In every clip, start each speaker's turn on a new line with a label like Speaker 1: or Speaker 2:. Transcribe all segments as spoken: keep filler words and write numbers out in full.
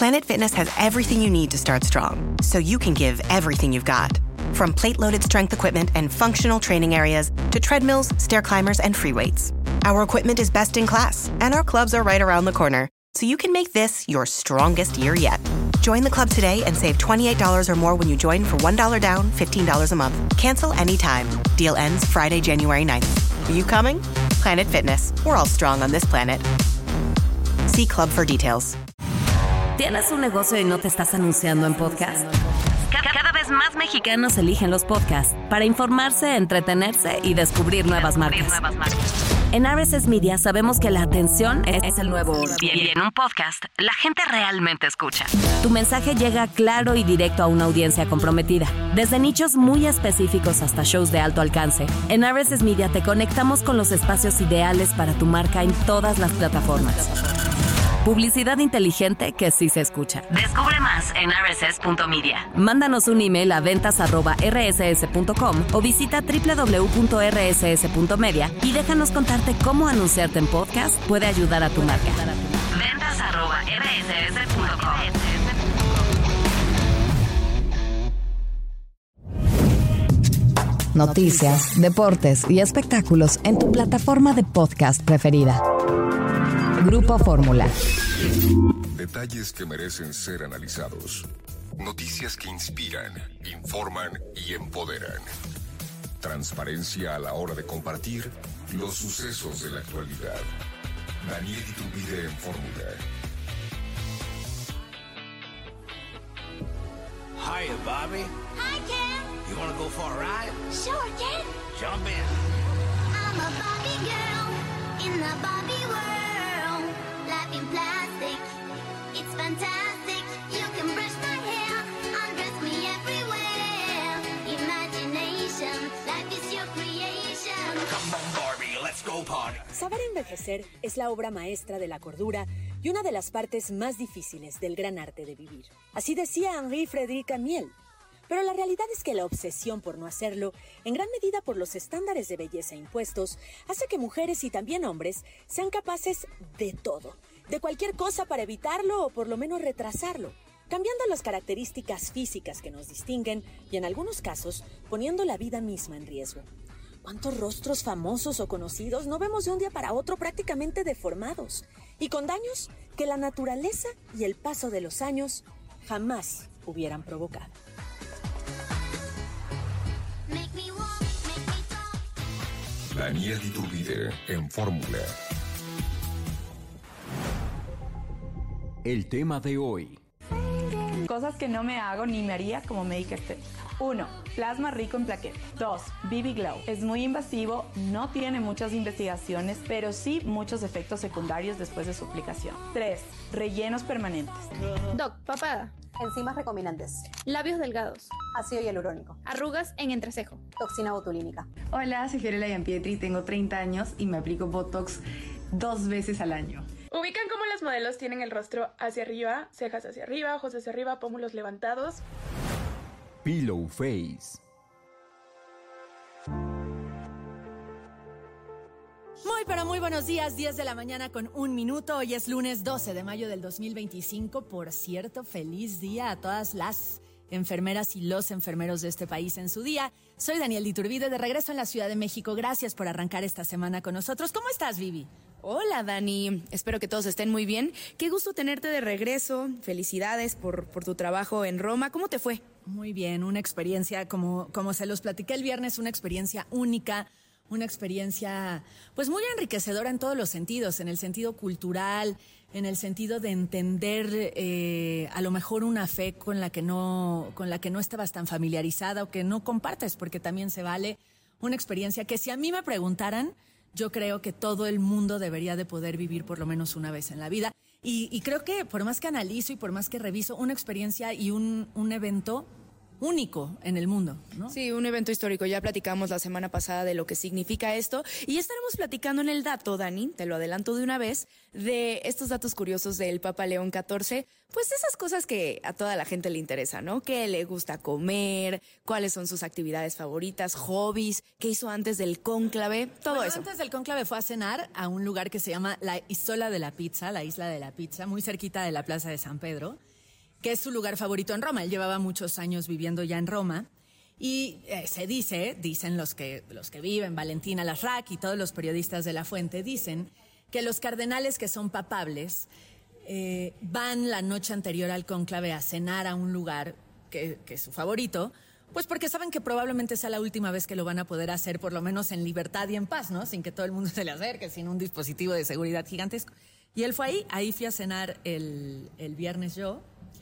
Speaker 1: Planet Fitness has everything you need to start strong, so you can give everything you've got. From plate-loaded strength equipment and functional training areas to treadmills, stair climbers, and free weights. Our equipment is best in class, and our clubs are right around the corner, so you can make this your strongest year yet. Join the club today and save twenty-eight dollars or more when you join for one dollar down, fifteen dollars a month. Cancel anytime. Deal ends Friday, January ninth. Are you coming? Planet Fitness. We're all strong on this planet. See club for details.
Speaker 2: ¿Tienes un negocio y no te estás anunciando en podcast? Cada vez más mexicanos eligen los podcasts para informarse, entretenerse y descubrir nuevas marcas. En R S S Media sabemos que la atención es el nuevo oro. Y en un podcast, la gente realmente escucha. Tu mensaje llega claro y directo a una audiencia comprometida. Desde nichos muy específicos hasta shows de alto alcance, en R S S Media te conectamos con los espacios ideales para tu marca en todas las plataformas. Publicidad inteligente que sí se escucha. Descubre más en r s s punto media. Mándanos un email a ventas arroba r s s punto com o visita w w w punto r s s punto media y déjanos contarte cómo anunciarte en podcast puede ayudar a tu marca. ventas arroba r s s punto com.
Speaker 3: Noticias, deportes y espectáculos en tu plataforma de podcast preferida. Grupo Fórmula.
Speaker 4: Detalles que merecen ser analizados. Noticias que inspiran, informan y empoderan. Transparencia a la hora de compartir los sucesos de la actualidad. Daniel Iturbide en Fórmula.
Speaker 5: Hiya, Bobby.
Speaker 6: Hi, Ken.
Speaker 5: You want to go for a ride?
Speaker 6: Sure, Ken.
Speaker 5: Jump in.
Speaker 6: I'm a Bobby girl in the Bobby world. Life in plastic, it's fantastic. You can brush my hair, undress me everywhere. Imagination, life is your creation.
Speaker 5: Come on, Barbie, let's go party.
Speaker 7: Saber envejecer es la obra maestra de la cordura y una de las partes más difíciles del gran arte de vivir. Así decía Henri-Frédéric Amiel. Pero la realidad es que la obsesión por no hacerlo, en gran medida por los estándares de belleza impuestos, hace que mujeres y también hombres sean capaces de todo, de cualquier cosa para evitarlo o por lo menos retrasarlo, cambiando las características físicas que nos distinguen y en algunos casos poniendo la vida misma en riesgo. ¿Cuántos rostros famosos o conocidos no vemos de un día para otro prácticamente deformados y con daños que la naturaleza y el paso de los años jamás hubieran provocado?
Speaker 4: Daniel Iturbide en Fórmula.
Speaker 8: El tema de hoy.
Speaker 9: Cosas que no me hago ni me haría como médica estética. uno. Plasma rico en plaquetas. dos. B B Glow. Es muy invasivo, no tiene muchas investigaciones, pero sí muchos efectos secundarios después de su aplicación. tres. Rellenos permanentes.
Speaker 10: Doc, papada.
Speaker 11: Enzimas recombinantes.
Speaker 10: Labios delgados.
Speaker 11: Ácido hialurónico.
Speaker 10: Arrugas en entrecejo.
Speaker 11: Toxina botulínica.
Speaker 12: Hola, soy Fiorella Giampietri, tengo treinta años y me aplico Botox dos veces al año.
Speaker 13: ¿Ubican cómo las modelos tienen el rostro hacia arriba, cejas hacia arriba, ojos hacia arriba, pómulos levantados?
Speaker 8: Pillow Face.
Speaker 7: Muy pero muy buenos días, diez de la mañana con un minuto. Hoy es lunes doce de mayo del dos mil veinticinco. Por cierto, feliz día a todas las enfermeras y los enfermeros de este país en su día. Soy Daniel Iturbide, de regreso en la Ciudad de México. Gracias por arrancar esta semana con nosotros. ¿Cómo estás, Vivi?
Speaker 14: Hola, Dani. Espero que todos estén muy bien. Qué gusto tenerte de regreso. Felicidades por, por tu trabajo en Roma. ¿Cómo te fue?
Speaker 7: Muy bien, una experiencia, como, como se los platiqué el viernes, una experiencia única. Una experiencia, pues, muy enriquecedora en todos los sentidos, en el sentido cultural, en el sentido de entender eh, a lo mejor una fe con la que no, con la que no estabas tan familiarizada o que no compartes, porque también se vale. Una experiencia que, si a mí me preguntaran, yo creo que todo el mundo debería de poder vivir por lo menos una vez en la vida. Y, y creo que por más que analizo y por más que reviso, una experiencia y un, un evento único en el mundo, ¿no?
Speaker 14: Sí, un evento histórico. Ya platicamos la semana pasada de lo que significa esto y estaremos platicando en el dato, Dani, te lo adelanto de una vez, de estos datos curiosos del Papa León catorce, pues esas cosas que a toda la gente le interesa, ¿no? ¿Qué le gusta comer? ¿Cuáles son sus actividades favoritas? ¿Hobbies? ¿Qué hizo antes del cónclave? Todo
Speaker 7: bueno,
Speaker 14: eso.
Speaker 7: Antes del cónclave fue a cenar a un lugar que se llama la Isola de la Pizza, la Isla de la Pizza, muy cerquita de la Plaza de San Pedro.
Speaker 15: que es su lugar favorito en Roma. Él llevaba muchos años viviendo ya en Roma. Y eh, se dice, dicen los que, los que viven, Valentina Lasrac y todos los periodistas de La Fuente, dicen que los cardenales que son papables eh, van la noche anterior al cónclave a cenar a un lugar que, que es su favorito, pues porque saben que probablemente sea la última vez que lo van a poder hacer, por lo menos en libertad y en paz, ¿no? Sin que todo el mundo se le acerque, sin un dispositivo de seguridad gigantesco. Y él fue ahí, ahí fui a cenar el, el viernes yo,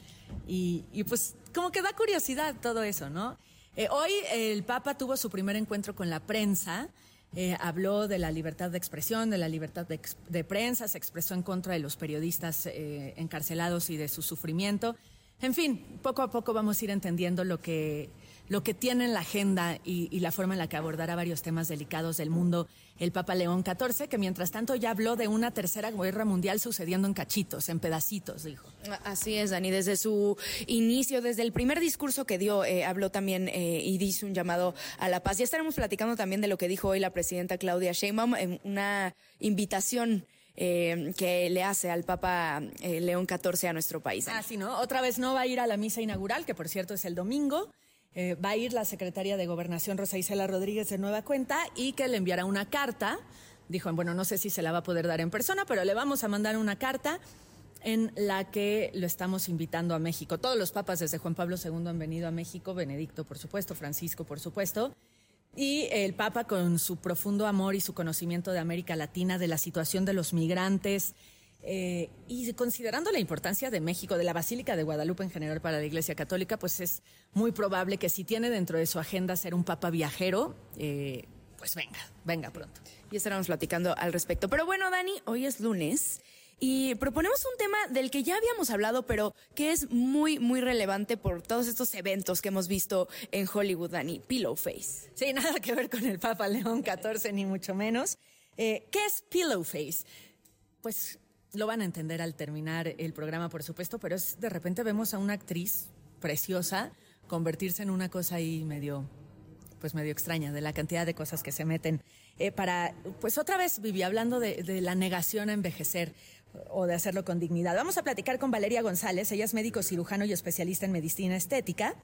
Speaker 15: y, y pues como que da curiosidad todo eso, ¿no? Eh, hoy el Papa tuvo su primer encuentro con la prensa, eh, habló de la libertad de expresión, de la libertad de, de prensa, se expresó en contra de los periodistas eh, encarcelados y de su sufrimiento. En fin, poco a poco vamos a ir entendiendo lo que, lo que tiene en la agenda y, y la forma en la que abordará varios temas delicados del mundo el Papa León catorce, que mientras tanto ya habló de una tercera guerra mundial sucediendo en cachitos, en pedacitos, dijo.
Speaker 14: Así es, Dani, desde su inicio, desde el primer discurso que dio, eh, habló también eh, y hizo un llamado a la paz. Ya estaremos platicando también de lo que dijo hoy la presidenta Claudia Sheinbaum en una invitación Eh, que le hace al Papa eh, León catorce a nuestro país.
Speaker 15: Ah, sí, ¿no? Otra vez no va a ir a la misa inaugural, que por cierto es el domingo. Eh, va a ir la secretaria de Gobernación, Rosa Isela Rodríguez, de nueva cuenta, y que le enviará una carta. Dijo, bueno, no sé si se la va a poder dar en persona, pero le vamos a mandar una carta en la que lo estamos invitando a México. Todos los papas desde Juan Pablo segundo han venido a México, Benedicto, por supuesto, Francisco, por supuesto. Y el Papa, con su profundo amor y su conocimiento de América Latina, de la situación de los migrantes, eh, y considerando la importancia de México, de la Basílica de Guadalupe en general para la Iglesia Católica, pues es muy probable que si tiene dentro de su agenda ser un Papa viajero, eh, pues venga, venga pronto.
Speaker 14: Y estaremos platicando al respecto. Pero bueno, Dani, hoy es lunes y proponemos un tema del que ya habíamos hablado, pero que es muy, muy relevante por todos estos eventos que hemos visto en Hollywood, Dani. Pillow Face.
Speaker 15: Sí, nada que ver con el Papa León catorce, ni mucho menos. Eh, ¿Qué es Pillow Face? Pues lo van a entender al terminar el programa, por supuesto, pero es, de repente vemos a una actriz preciosa convertirse en una cosa ahí medio, pues medio extraña, de la cantidad de cosas que se meten. Eh, para, pues otra vez, Vivi, hablando de, de la negación a envejecer o de hacerlo con dignidad. Vamos a platicar con Valeria González. Ella es médico cirujano y especialista en medicina estética.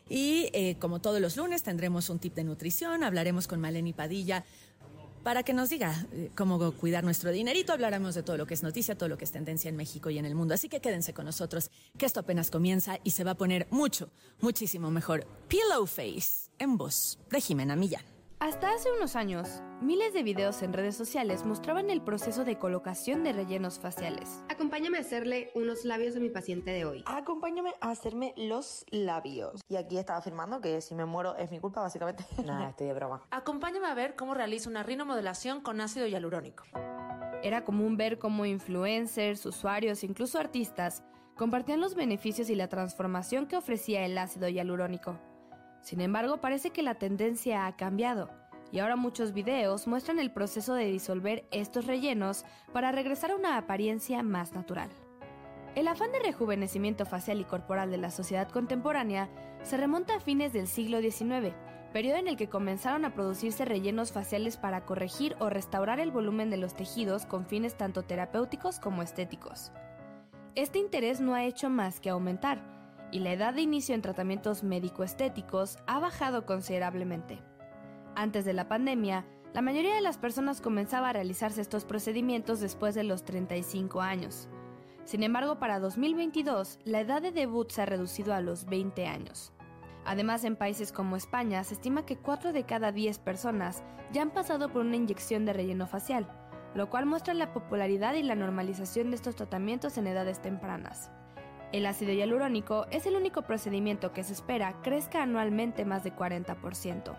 Speaker 15: Y eh, como todos los lunes tendremos un tip de nutrición. Hablaremos con Maleni Padilla para que nos diga eh, cómo cuidar nuestro dinerito. Hablaremos de todo lo que es noticia, todo lo que es tendencia en México y en el mundo. Así que quédense con nosotros, que esto apenas comienza y se va a poner mucho, muchísimo mejor. Pillow Face, en voz de Jimena Millán.
Speaker 16: Hasta hace unos años, miles de videos en redes sociales mostraban el proceso de colocación de rellenos faciales.
Speaker 17: Acompáñame a hacerle unos labios a mi paciente de hoy.
Speaker 18: Acompáñame a hacerme los labios. Y aquí estaba afirmando que si me muero es mi culpa, básicamente. Nada, estoy de broma.
Speaker 19: Acompáñame a ver cómo realizo una rinomodelación con ácido hialurónico.
Speaker 16: Era común ver cómo influencers, usuarios e incluso artistas compartían los beneficios y la transformación que ofrecía el ácido hialurónico. Sin embargo, parece que la tendencia ha cambiado y ahora muchos videos muestran el proceso de disolver estos rellenos para regresar a una apariencia más natural. El afán de rejuvenecimiento facial y corporal de la sociedad contemporánea se remonta a fines del siglo diecinueve, periodo en el que comenzaron a producirse rellenos faciales para corregir o restaurar el volumen de los tejidos con fines tanto terapéuticos como estéticos. Este interés no ha hecho más que aumentar, y la edad de inicio en tratamientos médico-estéticos ha bajado considerablemente. Antes de la pandemia, la mayoría de las personas comenzaba a realizarse estos procedimientos después de los treinta y cinco años. Sin embargo, para dos mil veintidós, la edad de debut se ha reducido a los veinte años. Además, en países como España, se estima que cuatro de cada diez personas ya han pasado por una inyección de relleno facial, lo cual muestra la popularidad y la normalización de estos tratamientos en edades tempranas. El ácido hialurónico es el único procedimiento que se espera crezca anualmente más de cuarenta por ciento.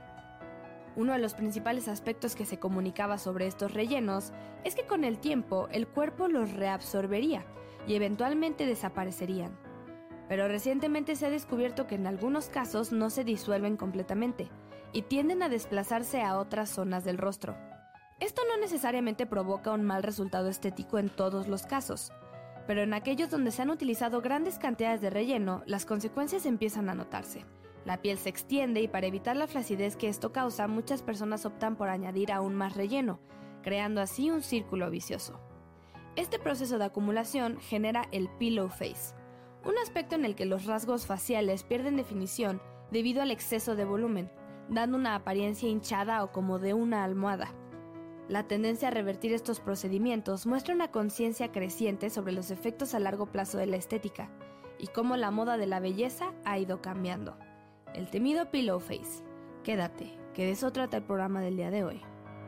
Speaker 16: Uno de los principales aspectos que se comunicaba sobre estos rellenos es que con el tiempo el cuerpo los reabsorbería y eventualmente desaparecerían. Pero recientemente se ha descubierto que en algunos casos no se disuelven completamente y tienden a desplazarse a otras zonas del rostro. Esto no necesariamente provoca un mal resultado estético en todos los casos, pero en aquellos donde se han utilizado grandes cantidades de relleno, las consecuencias empiezan a notarse. La piel se extiende y para evitar la flacidez que esto causa, muchas personas optan por añadir aún más relleno, creando así un círculo vicioso. Este proceso de acumulación genera el pillow face, un aspecto en el que los rasgos faciales pierden definición debido al exceso de volumen, dando una apariencia hinchada o como de una almohada. La tendencia a revertir estos procedimientos muestra una conciencia creciente sobre los efectos a largo plazo de la estética y cómo la moda de la belleza ha ido cambiando. El temido pillow face. Quédate, que de eso trata el programa del día de hoy.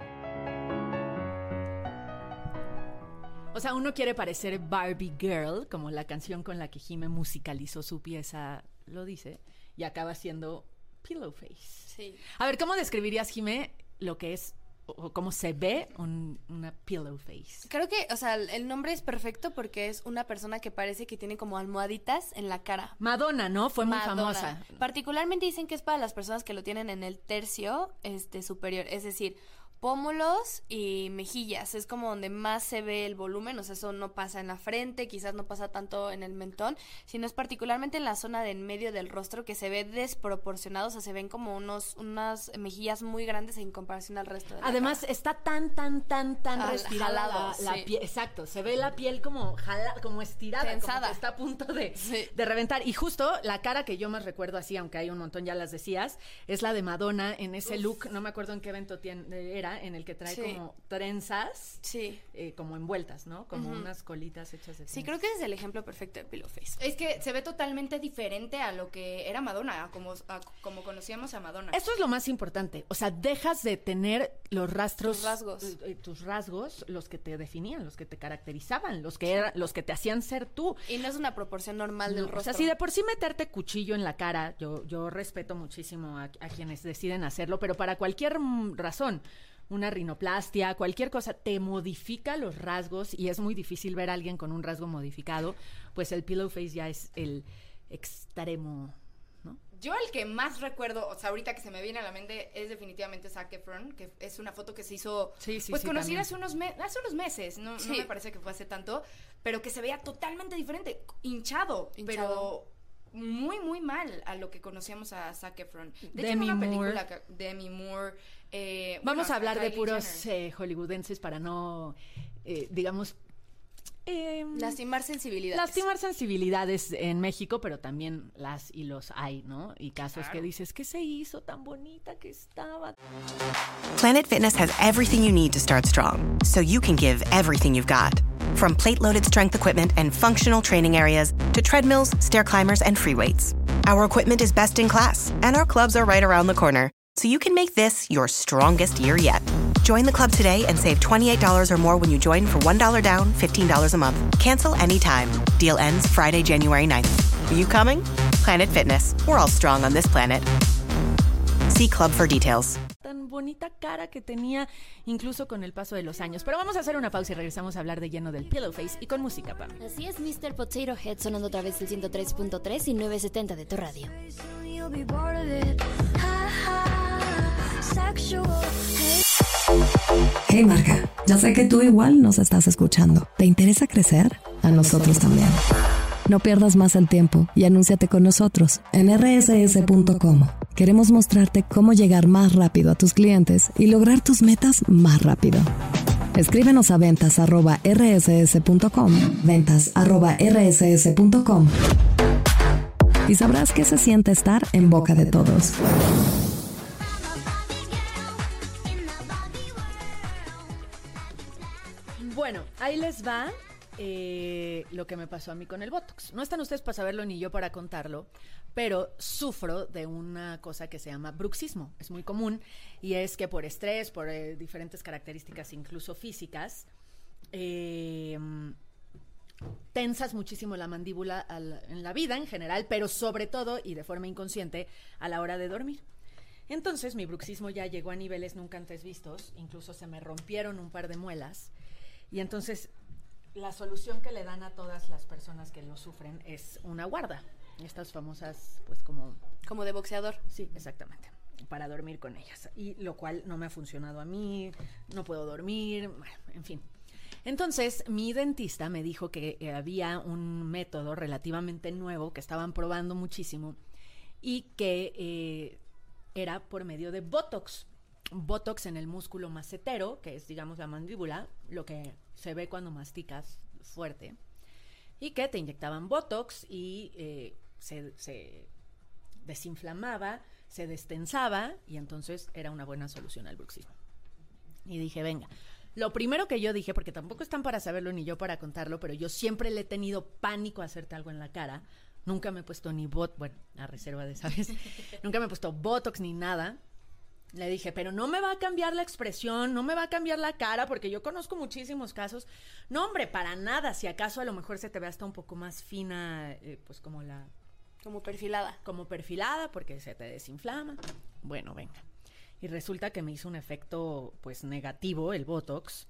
Speaker 15: O sea, uno quiere parecer Barbie Girl, como la canción con la que Jime musicalizó su pieza lo dice, y acaba siendo pillow face.
Speaker 16: Sí.
Speaker 15: A ver, ¿cómo describirías, Jime, lo que es o cómo se ve un, una pillow face?
Speaker 16: Creo que, o sea, el nombre es perfecto porque es una persona que parece que tiene como almohaditas en la cara.
Speaker 15: Madonna, ¿no? Fue muy
Speaker 16: Madonna.
Speaker 15: famosa.
Speaker 16: Particularmente dicen que es para las personas que lo tienen en el tercio este, superior, es decir, pómulos y mejillas, es como donde más se ve el volumen, o sea, eso no pasa en la frente, quizás no pasa tanto en el mentón, sino es particularmente en la zona de en medio del rostro que se ve desproporcionado, o sea, se ven como unos unas mejillas muy grandes en comparación al resto de la
Speaker 15: Además,
Speaker 16: cara.
Speaker 15: está tan, tan, tan, tan
Speaker 16: Al-
Speaker 15: respirada
Speaker 16: jalado,
Speaker 15: la, la
Speaker 16: sí.
Speaker 15: piel. Exacto, se ve la piel como jala, como estirada,
Speaker 16: Tensada.
Speaker 15: como que está a punto de,
Speaker 16: Sí.
Speaker 15: de reventar. Y justo la cara que yo más recuerdo así, aunque hay un montón, ya las decías, es la de Madonna en ese
Speaker 16: Uf.
Speaker 15: look, no me acuerdo en qué evento tien- era, en el que trae
Speaker 16: Sí.
Speaker 15: como trenzas,
Speaker 16: Sí.
Speaker 15: eh, como envueltas, ¿no? Como
Speaker 16: Ujú.
Speaker 15: unas colitas hechas de
Speaker 16: Sí,
Speaker 15: trenzas.
Speaker 16: creo que ese es el ejemplo perfecto de pillow face.
Speaker 14: Es que se ve totalmente diferente a lo que era Madonna, a como, a como conocíamos a Madonna.
Speaker 15: Eso es lo más importante. O sea, dejas de tener los rastros.
Speaker 16: Tus rasgos.
Speaker 15: eh, eh, tus rasgos, los que te definían, los que te caracterizaban, los que era, los que te hacían ser tú.
Speaker 16: Y no es una proporción normal del
Speaker 15: No,
Speaker 16: rostro.
Speaker 15: o sea, si de por sí meterte cuchillo en la cara, yo, yo respeto muchísimo a, a quienes deciden hacerlo, pero para cualquier mm, razón, una rinoplastia, cualquier cosa, te modifica los rasgos y es muy difícil ver a alguien con un rasgo modificado, pues el pillow face ya es el extremo, ¿no?
Speaker 14: Yo el que más recuerdo, o sea, ahorita que se me viene a la mente es definitivamente Zac Efron, que es una foto que se hizo,
Speaker 15: Sí, sí,
Speaker 14: pues
Speaker 15: sí,
Speaker 14: conocida
Speaker 15: también.
Speaker 14: hace unos, me- hace unos meses, no,
Speaker 16: Sí.
Speaker 14: no me parece que fue hace tanto, pero que se veía totalmente diferente, hinchado,
Speaker 16: Hinchado.
Speaker 14: pero muy, muy mal a lo que conocíamos a Zac Efron. De
Speaker 15: Demi
Speaker 14: hecho, en una
Speaker 15: Moore.
Speaker 14: película, que- Demi Moore. eh,
Speaker 15: Vamos
Speaker 14: bueno,
Speaker 15: a hablar de
Speaker 14: Kylie
Speaker 15: puros
Speaker 14: Jenner.
Speaker 15: eh, hollywoodenses para no, eh, digamos, eh,
Speaker 16: Lastimar sensibilidades.
Speaker 15: lastimar sensibilidades en México, pero también las y los hay, ¿no? Y casos
Speaker 14: Claro.
Speaker 15: que dices, ¿qué se hizo tan bonita que estaba?
Speaker 1: Planet Fitness has everything you need to start strong, so you can give everything you've got. From plate-loaded strength equipment and functional training areas to treadmills, stair climbers, and free weights. Our equipment is best in class, and our clubs are right around the corner, so you can make this your strongest year yet. Join the club today and save twenty-eight dollars or more when you join for one dollar down, fifteen dollars a month. Cancel anytime. Deal ends Friday, January ninth. Are you coming? Planet Fitness. We're all strong on this planet. See club for details.
Speaker 15: Tan bonita cara que tenía incluso con el paso de los años. Pero vamos a hacer una pausa y regresamos a hablar de lleno del pillow face y con música, Pam.
Speaker 20: Así es, mister Potato Head sonando otra vez el ciento tres punto tres y novecientos setenta de tu radio.
Speaker 3: Hey marca, ya sé que tú igual nos estás escuchando. ¿Te interesa crecer? A nosotros también. No pierdas más el tiempo y anúnciate con nosotros en erre ese ese punto com. Queremos mostrarte cómo llegar más rápido a tus clientes y lograr tus metas más rápido. Escríbenos a ventas arroba erre ese ese punto com, ventas arroba erre ese ese punto com y sabrás qué se siente estar en boca de todos.
Speaker 15: Bueno, ahí les va eh, lo que me pasó a mí con el Botox. No están ustedes para saberlo ni yo para contarlo, pero sufro de una cosa que se llama bruxismo. Es muy común y es que por estrés, por eh, diferentes características incluso físicas, eh, tensas muchísimo la mandíbula al, en la vida en general, pero sobre todo y de forma inconsciente a la hora de dormir. Entonces mi bruxismo ya llegó a niveles nunca antes vistos, incluso se me rompieron un par de muelas. Y entonces la solución que le dan a todas las personas que lo sufren es una guarda. Estas famosas, pues como...
Speaker 16: Como de boxeador.
Speaker 15: Sí, exactamente. Para dormir con ellas. Y lo cual no me ha funcionado a mí, no puedo dormir, bueno, en fin. Entonces, mi dentista me dijo que eh, había un método relativamente nuevo que estaban probando muchísimo y que eh, era por medio de Botox. Botox en el músculo macetero, que es, digamos, la mandíbula, lo que se ve cuando masticas fuerte. y que te inyectaban Botox y eh, se, se desinflamaba, se destensaba y entonces era una buena solución al bruxismo. Y dije, venga, lo primero que yo dije, porque tampoco están para saberlo ni yo para contarlo, pero yo siempre le he tenido pánico a hacerte algo en la cara. Nunca me he puesto ni bot, bueno, a reserva de esa vez, nunca me he puesto Botox ni nada. Le dije, pero no me va a cambiar la expresión, no me va a cambiar la cara, porque yo conozco muchísimos casos. No, hombre, para nada. Si acaso a lo mejor se te ve hasta un poco más fina, eh, pues como la...
Speaker 14: Como perfilada.
Speaker 15: Como perfilada, porque se te desinflama. Bueno, venga. Y resulta que me hizo un efecto, pues, negativo, el Botox.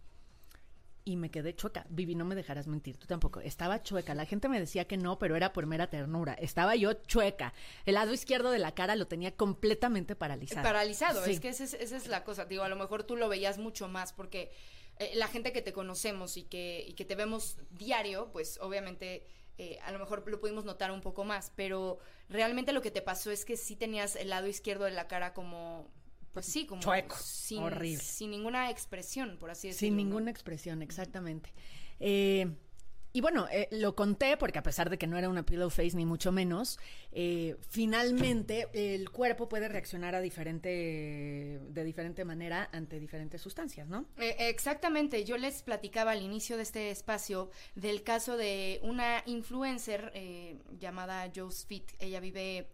Speaker 15: Y me quedé chueca. Vivi, no me dejarás mentir, tú tampoco. Estaba chueca. La gente me decía que no, pero era por mera ternura. Estaba yo chueca. El lado izquierdo de la cara lo tenía completamente paralizado.
Speaker 14: Paralizado,
Speaker 15: Sí.
Speaker 14: es que esa es, esa es la cosa. Digo, a lo mejor tú lo veías mucho más porque eh, la gente que te conocemos y que, y que te vemos diario, pues obviamente eh, a lo mejor lo pudimos notar un poco más. Pero realmente lo que te pasó es que sí tenías el lado izquierdo de la cara como... Pues sí, como
Speaker 15: chueco,
Speaker 14: sin,
Speaker 15: horrible.
Speaker 14: Sin ninguna expresión, por así decirlo.
Speaker 15: Sin ninguna expresión, exactamente. Eh, y bueno, eh, lo conté porque a pesar de que no era una pillow face ni mucho menos, eh, finalmente el cuerpo puede reaccionar a diferente, de diferente manera ante diferentes sustancias, ¿no?
Speaker 14: Eh, exactamente, yo les platicaba al inicio de este espacio del caso de una influencer eh, llamada Joe's Fit. Ella vive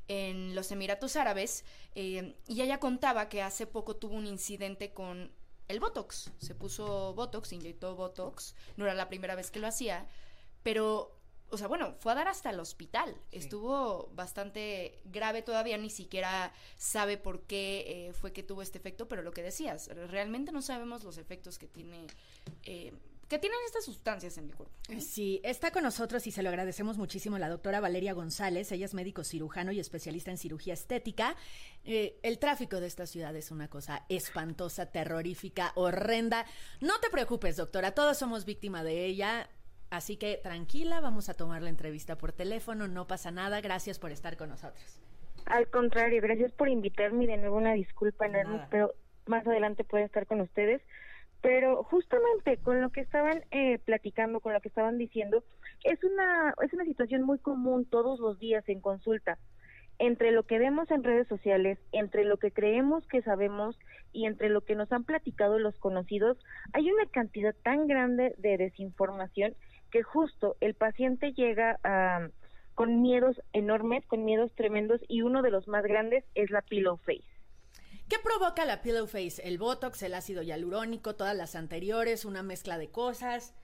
Speaker 14: en los Emiratos Árabes, eh, y ella contaba que hace poco tuvo un incidente con el Botox. Se puso Botox, inyectó Botox, no era la primera vez que lo hacía, pero, o sea, bueno, fue a dar hasta el hospital. Sí. Estuvo bastante grave, todavía ni siquiera sabe por qué eh, fue que tuvo este efecto, pero lo que decías, realmente no sabemos los efectos que tiene... Eh, que tienen estas sustancias en mi cuerpo.
Speaker 15: Sí, está con nosotros y se lo agradecemos muchísimo la doctora Valeria González. Ella es médico cirujano y especialista en cirugía estética. Eh, el tráfico de esta ciudad es una cosa espantosa, terrorífica, horrenda. No te preocupes, doctora, todos somos víctima de ella. Así que tranquila, vamos a tomar la entrevista por teléfono, no pasa nada. Gracias por estar con nosotros.
Speaker 21: Al contrario, gracias por invitarme y de nuevo una disculpa enorme,
Speaker 15: Nada.
Speaker 21: pero más adelante puedo estar con ustedes. Pero justamente con lo que estaban eh, platicando, con lo que estaban diciendo, es una es una situación muy común todos los días en consulta. Entre lo que vemos en redes sociales, entre lo que creemos que sabemos y entre lo que nos han platicado los conocidos, hay una cantidad tan grande de desinformación que justo el paciente llega a, con miedos enormes, con miedos tremendos, y uno de los más grandes es la pillow face.
Speaker 15: ¿Qué provoca la pillow face? ¿El Botox, el ácido hialurónico, todas las anteriores, una mezcla de cosas?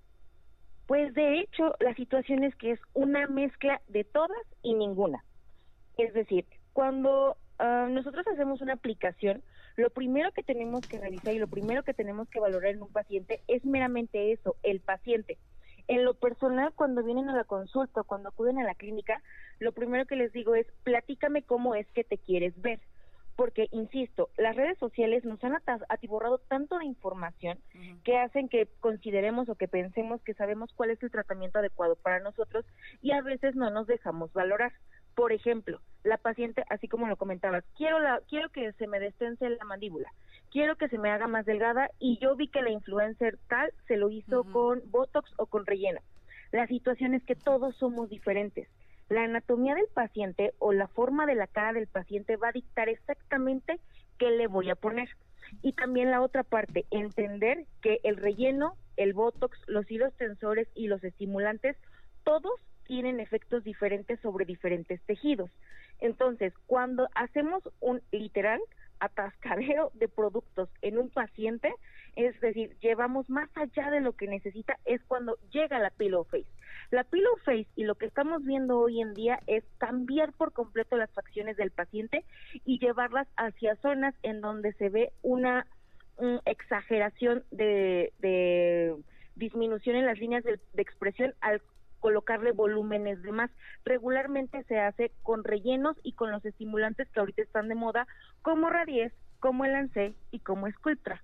Speaker 21: Pues de hecho, la situación es que es una mezcla de todas y ninguna. Es decir, cuando uh, nosotros hacemos una aplicación, lo primero que tenemos que revisar y lo primero que tenemos que valorar en un paciente es meramente eso, el paciente. En lo personal, cuando vienen a la consulta o cuando acuden a la clínica, lo primero que les digo es, platícame cómo es que te quieres ver. Porque, insisto, las redes sociales nos han atiborrado tanto de información uh-huh. que hacen que consideremos o que pensemos que sabemos cuál es el tratamiento adecuado para nosotros y a veces no nos dejamos valorar. Por ejemplo, la paciente, así como lo comentabas, quiero la, quiero que se me destense la mandíbula, quiero que se me haga más delgada y yo vi que la influencer tal se lo hizo uh-huh. con Botox o con relleno. La situación es que todos somos diferentes. La anatomía del paciente o la forma de la cara del paciente va a dictar exactamente qué le voy a poner. Y también la otra parte, entender que el relleno, el Botox, los hilos tensores y los estimulantes, todos tienen efectos diferentes sobre diferentes tejidos. Entonces, cuando hacemos un literal atascadero de productos en un paciente, es decir, llevamos más allá de lo que necesita, es cuando llega la pillow face. La pillow face y lo que estamos viendo hoy en día es cambiar por completo las facciones del paciente y llevarlas hacia zonas en donde se ve una um, exageración de, de disminución en las líneas de, de expresión al colocarle volúmenes de más. Regularmente se hace con rellenos y con los estimulantes que ahorita están de moda, como Radies, como el Lancet y como Sculptra.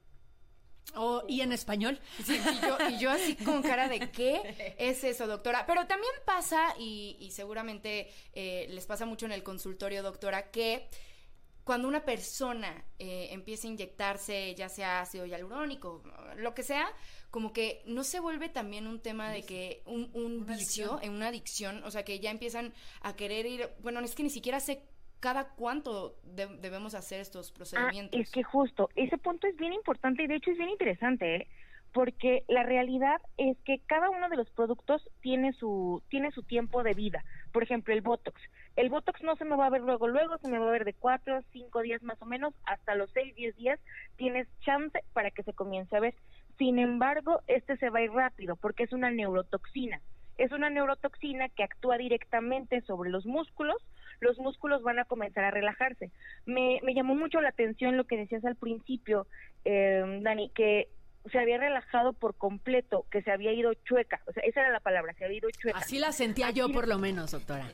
Speaker 15: Oh, ¿y en español?
Speaker 14: Sí, y, yo, y yo así con cara de ¿qué es eso, doctora? Pero también pasa, y, y seguramente eh, les pasa mucho en el consultorio, doctora, que cuando una persona eh, empieza a inyectarse, ya sea ácido hialurónico, lo que sea, como que no se vuelve también un tema de que un, un vicio, en una adicción, o sea, que ya empiezan a querer ir, bueno, es que ni siquiera sé cada cuánto de, debemos hacer estos procedimientos.
Speaker 21: Ah, es que justo, ese punto es bien importante y de hecho es bien interesante, ¿eh? Porque la realidad es que cada uno de los productos tiene su tiene su tiempo de vida. Por ejemplo, el Botox. El Botox no se me va a ver luego, luego, se me va a ver de cuatro, cinco días más o menos, hasta los seis, diez días tienes chance para que se comience a ver. Sin embargo, este se va a ir rápido porque es una neurotoxina. Es una neurotoxina que actúa directamente sobre los músculos. Los músculos van a comenzar a relajarse. Me, me llamó mucho la atención lo que decías al principio, eh, Dani, que se había relajado por completo, que se había ido chueca, o sea, esa era la palabra, se había ido chueca.
Speaker 15: Así la sentía Así yo por lo menos, doctora.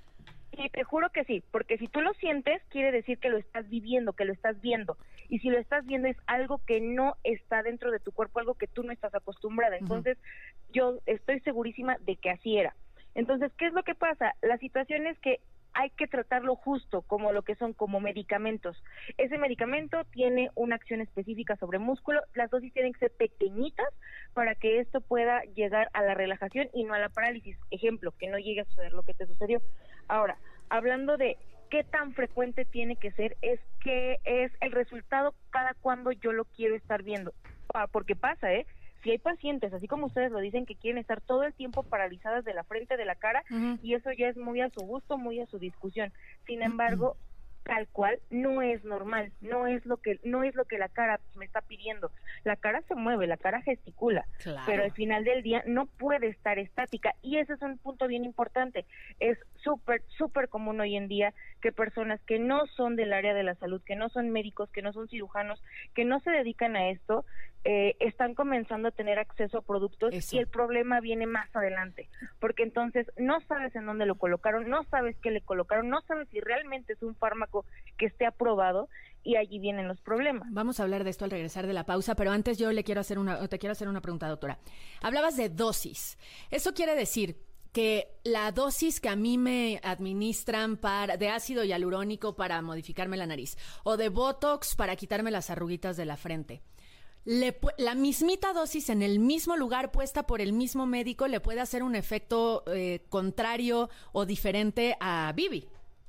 Speaker 21: Y te juro que sí, porque si tú lo sientes, quiere decir que lo estás viviendo, que lo estás viendo, y si lo estás viendo es algo que no está dentro de tu cuerpo, algo que tú no estás acostumbrada, entonces uh-huh. yo estoy segurísima de que así era. Entonces, ¿qué es lo que pasa? La situación es que hay que tratarlo justo, como lo que son, como medicamentos. Ese medicamento tiene una acción específica sobre músculo, las dosis tienen que ser pequeñitas para que esto pueda llegar a la relajación y no a la parálisis. Ejemplo, que no llegue a suceder lo que te sucedió. Ahora, hablando de qué tan frecuente tiene que ser, es que es el resultado cada cuando yo lo quiero estar viendo. Porque pasa, ¿eh? Si hay pacientes, así como ustedes lo dicen, que quieren estar todo el tiempo paralizadas de la frente, de la cara, uh-huh. y eso ya es muy a su gusto, muy a su discusión. Sin embargo, tal cual, no es normal, no es lo que no es lo que la cara me está pidiendo. La cara se mueve, la cara gesticula, claro. pero al final del día no puede estar estática, y ese es un punto bien importante. Es súper, súper común hoy en día que personas que no son del área de la salud, que no son médicos, que no son cirujanos, que no se dedican a esto, eh, están comenzando a tener acceso a productos. Eso. Y el problema viene más adelante, porque entonces no sabes en dónde lo colocaron, no sabes qué le colocaron, no sabes si realmente es un fármaco que esté aprobado, y allí vienen los problemas.
Speaker 15: Vamos a hablar de esto al regresar de la pausa, pero antes yo le quiero hacer una, te quiero hacer una pregunta, doctora. Hablabas de dosis. Eso quiere decir que la dosis que a mí me administran para de ácido hialurónico para modificarme la nariz, o de Botox para quitarme las arruguitas de la frente, Le, la mismita dosis en el mismo lugar puesta por el mismo médico le puede hacer un efecto eh, contrario o diferente a Bibi.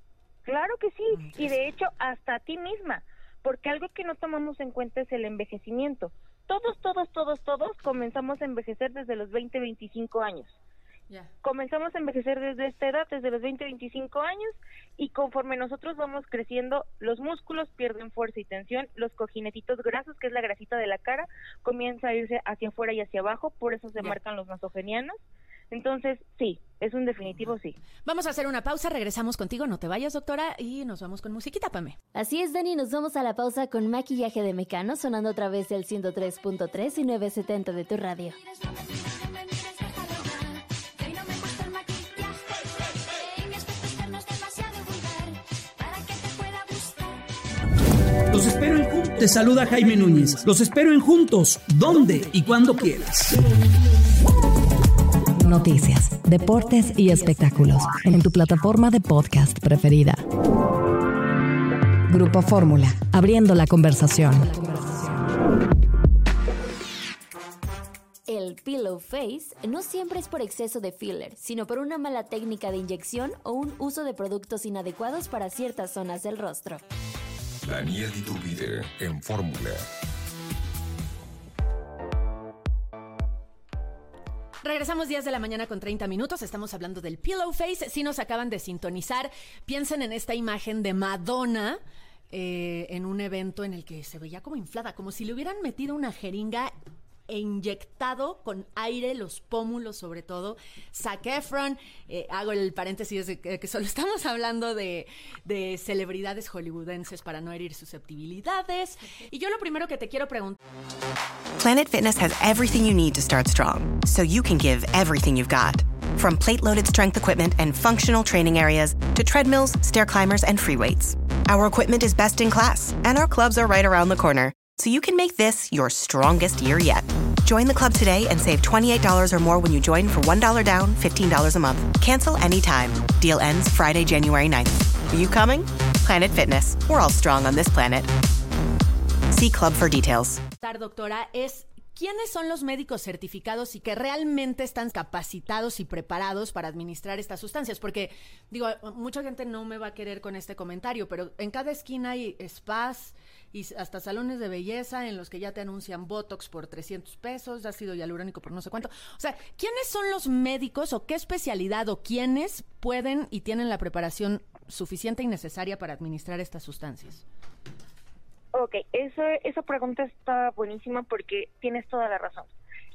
Speaker 21: Claro que sí, y de hecho hasta a ti misma, porque algo que no tomamos en cuenta es el envejecimiento. Todos, todos, todos, todos comenzamos a envejecer desde los veinte, veinticinco años. Yeah. Comenzamos a envejecer desde esta edad, desde los veinte, veinticinco años, y conforme nosotros vamos creciendo, los músculos pierden fuerza y tensión, los cojinetitos grasos, que es la grasita de la cara, comienza a irse hacia afuera y hacia abajo, por eso se yeah. marcan los nasogenianos. Entonces, sí, es un definitivo sí.
Speaker 15: Vamos a hacer una pausa, regresamos contigo, no te vayas, doctora, y nos vamos con musiquita, Pame.
Speaker 20: Así es, Dani, nos vamos a la pausa con Maquillaje de Mecano, sonando otra vez del ciento tres punto tres y novecientos setenta de tu radio.
Speaker 2: Los espero en Juntos. Te saluda Jaime Núñez. Los espero en Juntos, donde y cuando quieras.
Speaker 3: Noticias, deportes y espectáculos en tu plataforma de podcast preferida. Grupo Fórmula, abriendo la conversación.
Speaker 20: El pillow face no siempre es por exceso de filler, sino por una mala técnica de inyección o un uso de productos inadecuados para ciertas zonas del rostro.
Speaker 4: Daniel Iturbide en Fórmula.
Speaker 15: Regresamos diez de la mañana con treinta minutos, estamos hablando del pillow face. Si nos acaban de sintonizar, piensen en esta imagen de Madonna eh, en un evento en el que se veía como inflada, como si le hubieran metido una jeringa e inyectado con aire los pómulos, sobre todo. Zac Efron, eh, hago el paréntesis de que, que solo estamos hablando de, de celebridades hollywoodenses para no herir susceptibilidades. Y yo lo primero que te quiero preguntar...
Speaker 1: Planet Fitness has everything you need to start strong, so you can give everything you've got. From plate-loaded strength equipment and functional training areas to treadmills, stair climbers, and free weights. Our equipment is best in class, and our clubs are right around the corner, so you can make this your strongest year yet. Join the club today and save twenty-eight dollars or more when you join for one dollar down, fifteen dollars a month. Cancel anytime. Deal ends Friday, January ninth. Are you coming? Planet Fitness. We're all strong on this planet. See Club for details.
Speaker 15: Doctora, es ¿quiénes son los médicos certificados y que realmente están capacitados y preparados para administrar estas sustancias? Porque, digo, mucha gente no me va a querer con este comentario, pero en cada esquina hay spas y hasta salones de belleza en los que ya te anuncian Botox por trescientos pesos, ácido hialurónico por no sé cuánto. O sea, ¿quiénes son los médicos o qué especialidad o quiénes pueden y tienen la preparación suficiente y necesaria para administrar estas sustancias?
Speaker 21: Ok, eso, esa pregunta está buenísima porque tienes toda la razón.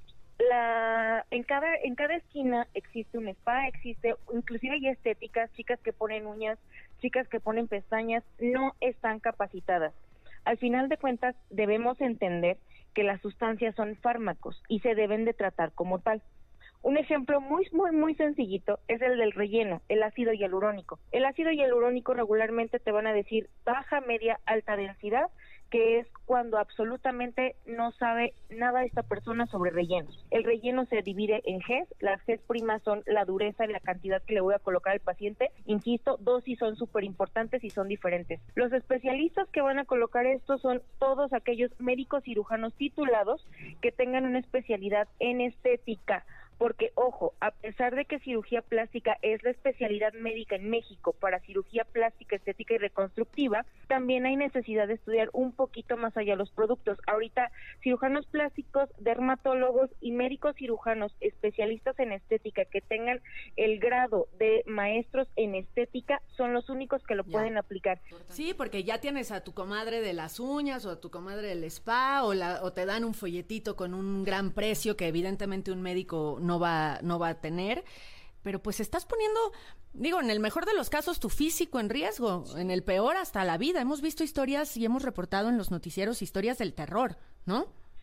Speaker 21: La, en cada en cada esquina existe un spa, existe, inclusive hay estéticas, chicas que ponen uñas, chicas que ponen pestañas, no están capacitadas. Al final de cuentas, debemos entender que las sustancias son fármacos y se deben de tratar como tal. Un ejemplo muy, muy, muy sencillito es el del relleno, el ácido hialurónico. El ácido hialurónico regularmente te van a decir baja, media, alta densidad, que es cuando absolutamente no sabe nada esta persona sobre rellenos. El relleno se divide en Gs, las Gs primas son la dureza y la cantidad que le voy a colocar al paciente. Insisto, dosis son súper importantes y son diferentes. Los especialistas que van a colocar esto son todos aquellos médicos cirujanos titulados que tengan una especialidad en estética. Porque, ojo, a pesar de que cirugía plástica es la especialidad médica en México para cirugía plástica, estética y reconstructiva, también hay necesidad de estudiar un poquito más allá los productos. Ahorita, cirujanos plásticos, dermatólogos y médicos cirujanos especialistas en estética que tengan el grado de maestros en estética son los únicos que lo ya pueden aplicar.
Speaker 15: Sí, porque ya tienes a tu comadre de las uñas o a tu comadre del spa o, la, o te dan un folletito con un gran precio que evidentemente un médico no va, no va a tener, pero pues estás poniendo, digo, en el mejor de los casos tu físico en riesgo, sí. En el peor hasta la vida. Hemos visto historias y hemos reportado en los noticieros historias del terror, ¿no?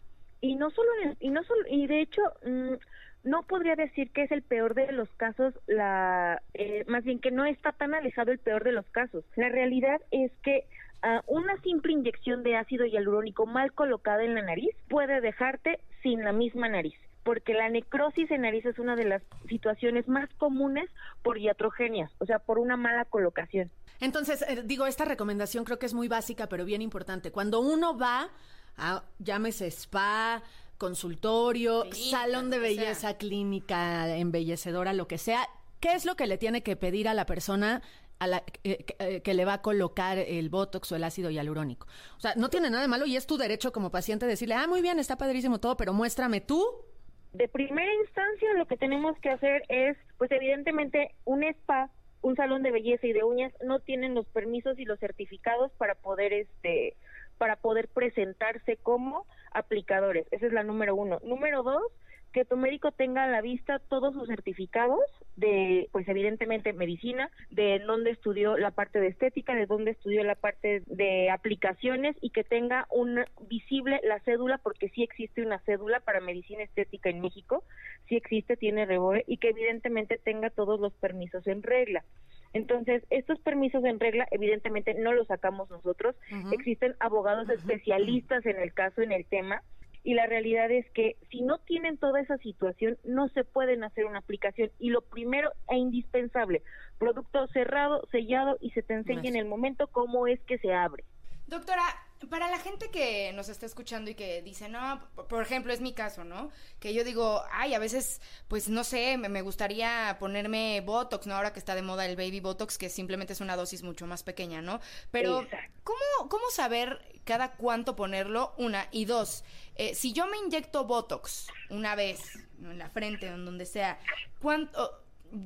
Speaker 21: Y no solo, en el, y no solo, y de hecho, mmm, no podría decir que es el peor de los casos, la, eh, más bien que no está tan alejado el peor de los casos. La realidad es que uh, una simple inyección de ácido hialurónico mal colocada en la nariz puede dejarte sin la misma nariz, porque la necrosis en nariz es una de las situaciones más comunes por iatrogenias, o sea, por una mala colocación.
Speaker 15: Entonces, eh, digo, esta recomendación creo que es muy básica, pero bien importante. Cuando uno va a, llámese spa, consultorio, sí, salón de belleza, sea. clínica, embellecedora, lo que sea, ¿qué es lo que le tiene que pedir a la persona a la eh, que, que le va a colocar el Botox o el ácido hialurónico? O sea, no tiene nada de malo y es tu derecho como paciente decirle, ah, muy bien, está padrísimo todo, pero muéstrame tú.
Speaker 21: De primera instancia, lo que tenemos que hacer es, pues evidentemente, un spa, un salón de belleza y de uñas no tienen los permisos y los certificados para poder, este, para poder presentarse como aplicadores. Esa es la número uno. Número dos, que tu médico tenga a la vista todos sus certificados de, pues evidentemente, medicina, de dónde estudió la parte de estética, de dónde estudió la parte de aplicaciones y que tenga un visible la cédula, porque sí existe una cédula para medicina estética en México, sí existe, tiene REBOE, y que evidentemente tenga todos los permisos en regla. Entonces, estos permisos en regla, evidentemente, no los sacamos nosotros, uh-huh. Existen abogados uh-huh. especialistas en el caso, en el tema, y la realidad es que si no tienen toda esa situación, no se pueden hacer una aplicación. Y lo primero e indispensable, producto cerrado, sellado, y se te enseña nice. En el momento cómo es que se abre.
Speaker 14: Doctora, para la gente que nos está escuchando y que dice, no, por ejemplo, es mi caso, ¿no? Que yo digo, ay, a veces, pues no sé, me, me gustaría ponerme Botox, ¿no? Ahora que está de moda el Baby Botox, que simplemente es una dosis mucho más pequeña, ¿no? Pero, ¿cómo, cómo saber cada cuánto ponerlo? Una, y dos, eh, si yo me inyecto Botox una vez, ¿no? En la frente, en donde sea, ¿cuánto...?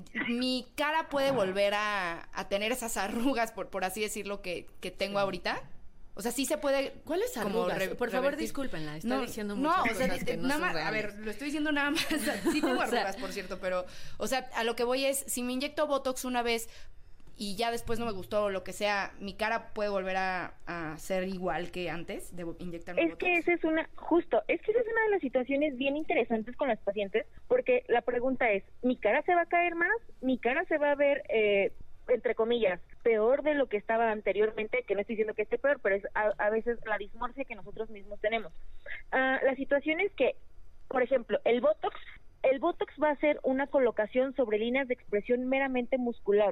Speaker 14: ¿Mi cara puede volver a, a tener esas arrugas, por, por así decirlo, que, que tengo ahorita? O sea, sí se puede...
Speaker 15: ¿Cuáles arrugas? Re, por favor, revertir. Discúlpenla, está
Speaker 14: no,
Speaker 15: diciendo muchas no, o sea, cosas que no
Speaker 14: nada
Speaker 15: son
Speaker 14: más,
Speaker 15: reales.
Speaker 14: A ver, lo estoy diciendo nada más. Sí tengo arrugas, o sea, por cierto, pero... O sea, a lo que voy es, si me inyecto Botox una vez y ya después no me gustó o lo que sea, ¿mi cara puede volver a, a ser igual que antes de inyectarme
Speaker 21: Es
Speaker 14: Botox?
Speaker 21: que esa es una... Justo, es que esa es una de las situaciones bien interesantes con las pacientes, porque la pregunta es, ¿mi cara se va a caer más? ¿Mi cara se va a ver... Eh, entre comillas, peor de lo que estaba anteriormente, que no estoy diciendo que esté peor, pero es a, a veces la dismorfia que nosotros mismos tenemos. Uh, la situación es que, por ejemplo, el Botox, el Botox va a ser una colocación sobre líneas de expresión meramente musculares.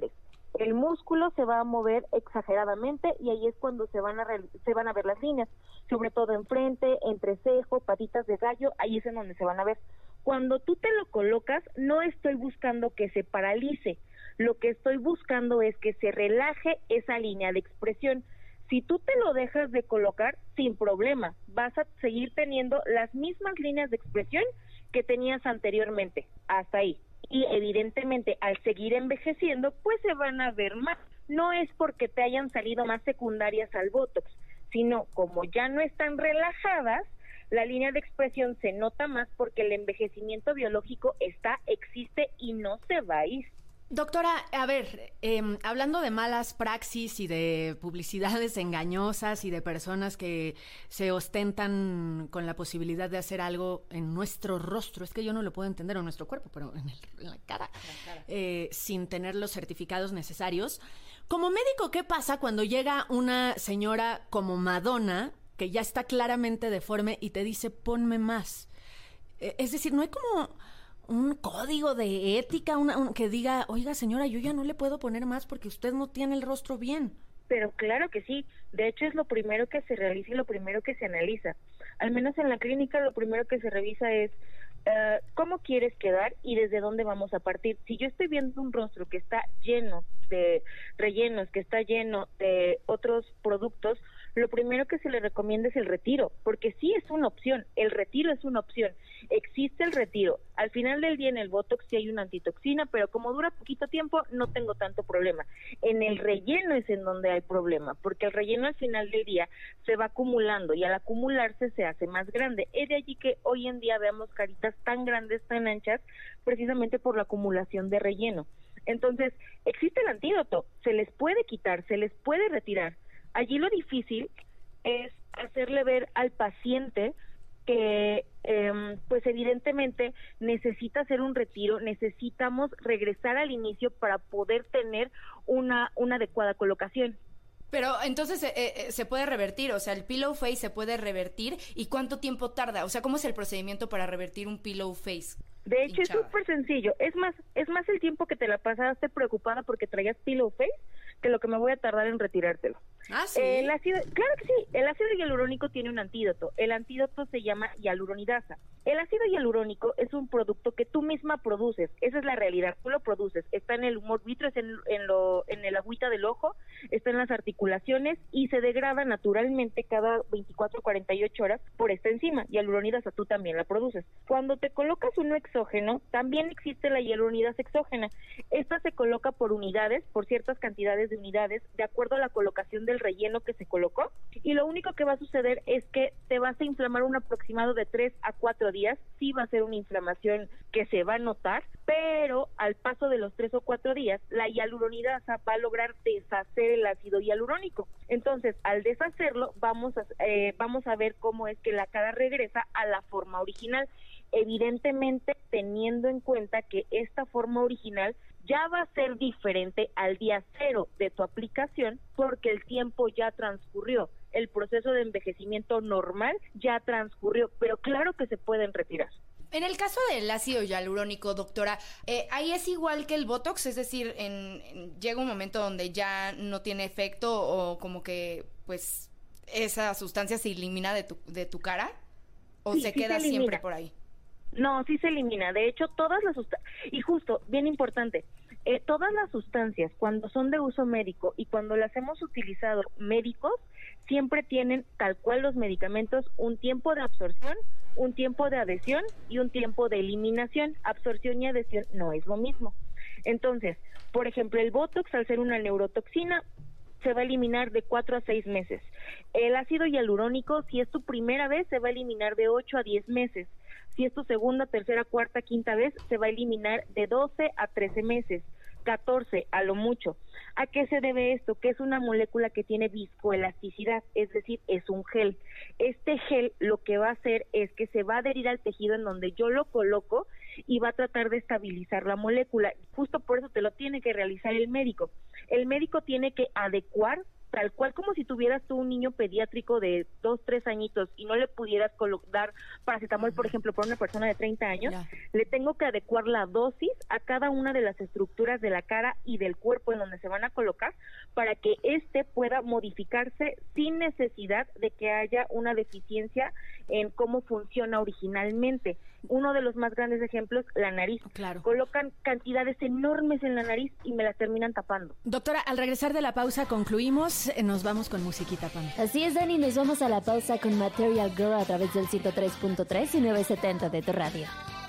Speaker 21: El músculo se va a mover exageradamente y ahí es cuando se van a real- se van a ver las líneas, sobre todo enfrente, entrecejo, patitas de gallo, ahí es en donde se van a ver. Cuando tú te lo colocas, no estoy buscando que se paralice, lo que estoy buscando es que se relaje esa línea de expresión. Si tú te lo dejas de colocar, sin problema, vas a seguir teniendo las mismas líneas de expresión que tenías anteriormente, hasta ahí. Y evidentemente al seguir envejeciendo pues se van a ver más. No es porque te hayan salido más secundarias al Botox, sino como ya no están relajadas, la línea de expresión se nota más porque el envejecimiento biológico está, existe y no se va a ir.
Speaker 15: Doctora, a ver, eh, hablando de malas praxis y de publicidades engañosas y de personas que se ostentan con la posibilidad de hacer algo en nuestro rostro, es que yo no lo puedo entender en nuestro cuerpo, pero en, el, en la cara, la cara. Eh, sin tener los certificados necesarios. Como médico, ¿qué pasa cuando llega una señora como Madonna, que ya está claramente deforme y te dice, ponme más? Eh, es decir, no hay como un código de ética una, un, que diga, oiga señora, yo ya no le puedo poner más porque usted no tiene el rostro bien.
Speaker 21: Pero claro que sí, de hecho es lo primero que se realiza y lo primero que se analiza. Al menos en la clínica lo primero que se revisa es uh, cómo quieres quedar y desde dónde vamos a partir. Si yo estoy viendo un rostro que está lleno de rellenos, que está lleno de otros productos, lo primero que se le recomienda es el retiro, porque sí es una opción, el retiro es una opción, existe el retiro. Al final del día en el Botox sí hay una antitoxina, pero como dura poquito tiempo no tengo tanto problema. En el relleno es en donde hay problema, porque el relleno al final del día se va acumulando y al acumularse se hace más grande. Es de allí que hoy en día veamos caritas tan grandes, tan anchas, precisamente por la acumulación de relleno. Entonces, existe el antídoto, se les puede quitar, se les puede retirar. Allí lo difícil es hacerle ver al paciente que eh, pues evidentemente necesita hacer un retiro, necesitamos regresar al inicio para poder tener una, una adecuada colocación.
Speaker 14: Pero entonces eh, eh, se puede revertir, o sea, el pillow face se puede revertir, ¿y cuánto tiempo tarda? O sea, ¿cómo es el procedimiento para revertir un pillow face?
Speaker 21: De hecho,
Speaker 14: hinchado?
Speaker 21: Es súper sencillo. Es más, es más el tiempo que te la pasaste preocupada porque traías pillow face que lo que me voy a tardar en retirártelo.
Speaker 14: Ah, ¿sí?
Speaker 21: El ácido, claro que sí, el ácido hialurónico tiene un antídoto. El antídoto se llama hialuronidasa. El ácido hialurónico es un producto que tú misma produces, esa es la realidad, tú lo produces. Está en el humor vitrio, en, en, lo, en el agüita del ojo, está en las articulaciones y se degrada naturalmente cada veinticuatro a cuarenta y ocho horas por esta enzima. Hialuronidasa tú también la produces. Cuando te colocas uno exógeno, también existe la hialuronidasa exógena. Esta se coloca por unidades, por ciertas cantidades de unidades, de acuerdo a la colocación del relleno que se colocó, y lo único que va a suceder es que te vas a inflamar un aproximado de tres a cuatro días, sí va a ser una inflamación que se va a notar, pero al paso de los tres o cuatro días, la hialuronidasa va a lograr deshacer el ácido hialurónico. Entonces, al deshacerlo, vamos a, eh, vamos a ver cómo es que la cara regresa a la forma original, evidentemente teniendo en cuenta que esta forma original ya va a ser diferente al día cero de tu aplicación porque el tiempo ya transcurrió, el proceso de envejecimiento normal ya transcurrió, pero claro que se pueden retirar.
Speaker 14: En el caso del ácido hialurónico, doctora, eh, ahí es igual que el Botox, es decir, en, en, llega un momento donde ya no tiene efecto o como que pues esa sustancia se elimina de tu, de tu cara o
Speaker 21: sí,
Speaker 14: se
Speaker 21: sí
Speaker 14: queda
Speaker 21: se
Speaker 14: siempre por ahí.
Speaker 21: No, sí se elimina. De hecho, todas las sustancias, y justo, bien importante, eh, todas las sustancias, cuando son de uso médico y cuando las hemos utilizado médicos, siempre tienen, tal cual los medicamentos, un tiempo de absorción, un tiempo de adhesión y un tiempo de eliminación. Absorción y adhesión no es lo mismo. Entonces, por ejemplo, el Botox, al ser una neurotoxina, se va a eliminar de cuatro a seis meses. El ácido hialurónico, si es tu primera vez, se va a eliminar de ocho a diez meses. Si es tu segunda, tercera, cuarta, quinta vez, se va a eliminar de doce a trece meses, catorce a lo mucho. ¿A qué se debe esto? Que es una molécula que tiene viscoelasticidad, es decir, es un gel. Este gel lo que va a hacer es que se va a adherir al tejido en donde yo lo coloco y va a tratar de estabilizar la molécula. Justo por eso te lo tiene que realizar el médico. El médico tiene que adecuar tal cual como si tuvieras tú un niño pediátrico de dos, tres añitos y no le pudieras colocar paracetamol, por ejemplo, por una persona de treinta años, yeah. le tengo que adecuar la dosis a cada una de las estructuras de la cara y del cuerpo en donde se van a colocar para que éste pueda modificarse sin necesidad de que haya una deficiencia en cómo funciona originalmente. Uno de los más grandes ejemplos, la nariz.
Speaker 6: Claro.
Speaker 21: Colocan cantidades enormes en la nariz y me la terminan tapando.
Speaker 6: Doctora, al regresar de la pausa concluimos, eh, nos vamos con musiquita, Pam.
Speaker 20: Así es, Dani, nos vamos a la pausa con Material Girl a través del ciento tres punto tres y novecientos setenta de tu radio.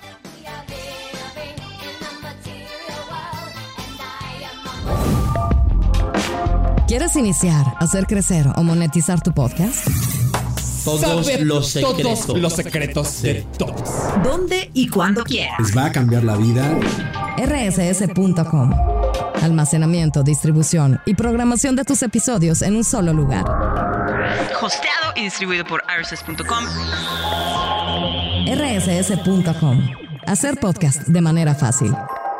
Speaker 3: ¿Quieres iniciar, hacer crecer o monetizar tu podcast?
Speaker 2: Todos
Speaker 22: Saber
Speaker 2: los secretos.
Speaker 22: Todos los secretos de todos.
Speaker 2: ¿Dónde y cuándo quieras?
Speaker 22: Les va a cambiar la vida.
Speaker 3: R S S punto com. Almacenamiento, distribución y programación de tus episodios en un solo lugar.
Speaker 23: Hosteado y distribuido por R S S punto com.
Speaker 3: R S S punto com. Hacer podcast de manera fácil.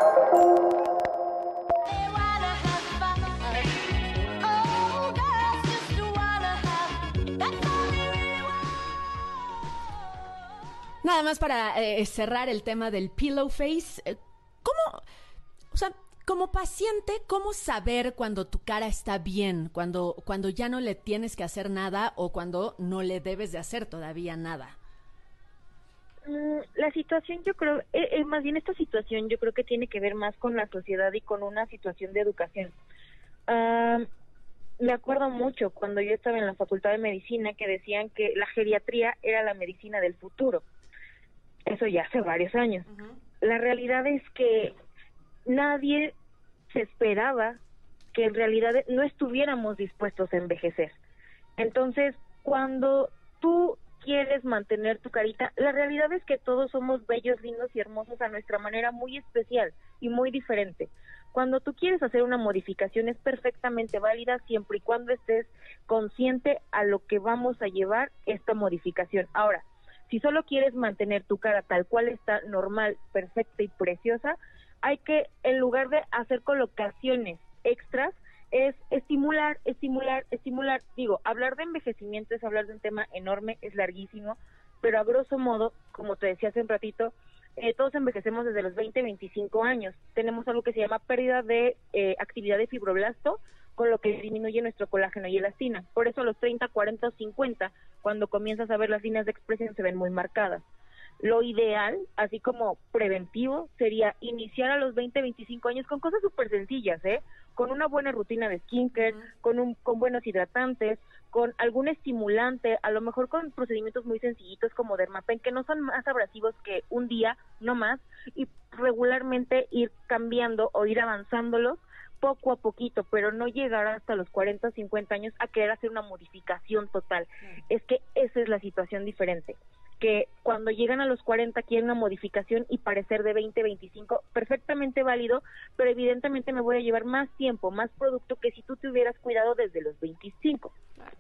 Speaker 6: Nada más para eh, cerrar el tema del pillow face. Eh, ¿Cómo, o sea, como paciente, cómo saber cuando tu cara está bien, cuando, cuando ya no le tienes que hacer nada o cuando no le debes de hacer todavía nada?
Speaker 21: La situación, yo creo, eh, eh, más bien esta situación yo creo que tiene que ver más con la sociedad y con una situación de educación. Uh, me acuerdo mucho cuando yo estaba en la Facultad de Medicina que decían que la geriatría era la medicina del futuro. Eso ya hace varios años. Uh-huh. La realidad es que nadie se esperaba que en realidad no estuviéramos dispuestos a envejecer. Entonces, cuando tú quieres mantener tu carita, la realidad es que todos somos bellos, lindos y hermosos a nuestra manera muy especial y muy diferente. Cuando tú quieres hacer una modificación es perfectamente válida siempre y cuando estés consciente a lo que vamos a llevar esta modificación. Ahora, si solo quieres mantener tu cara tal cual está, normal, perfecta y preciosa, hay que, en lugar de hacer colocaciones extras, es estimular, estimular, estimular. Digo, hablar de envejecimiento es hablar de un tema enorme, es larguísimo, pero a grosso modo, como te decía hace un ratito, eh, todos envejecemos desde los veinte, veinticinco años. Tenemos algo que se llama pérdida de eh, actividad de fibroblasto, con lo que disminuye nuestro colágeno y elastina. Por eso a los treinta, cuarenta o cincuenta, cuando comienzas a ver las líneas de expresión, se ven muy marcadas. Lo ideal, así como preventivo, sería iniciar a los veinte, veinticinco años con cosas súper sencillas, ¿eh? Con una buena rutina de skincare, uh-huh. con un con buenos hidratantes, con algún estimulante, a lo mejor con procedimientos muy sencillitos como Dermapen, que no son más abrasivos que un día, no más, y regularmente ir cambiando o ir avanzándolos poco a poquito, pero no llegar hasta los cuarenta o cincuenta años a querer hacer una modificación total. Uh-huh. Es que esa es la situación diferente. Que cuando llegan a los cuarenta quieren una modificación y parecer de veinte, veinticinco, perfectamente válido, pero evidentemente me voy a llevar más tiempo, más producto que si tú te hubieras cuidado desde los veinticinco.
Speaker 6: Claro.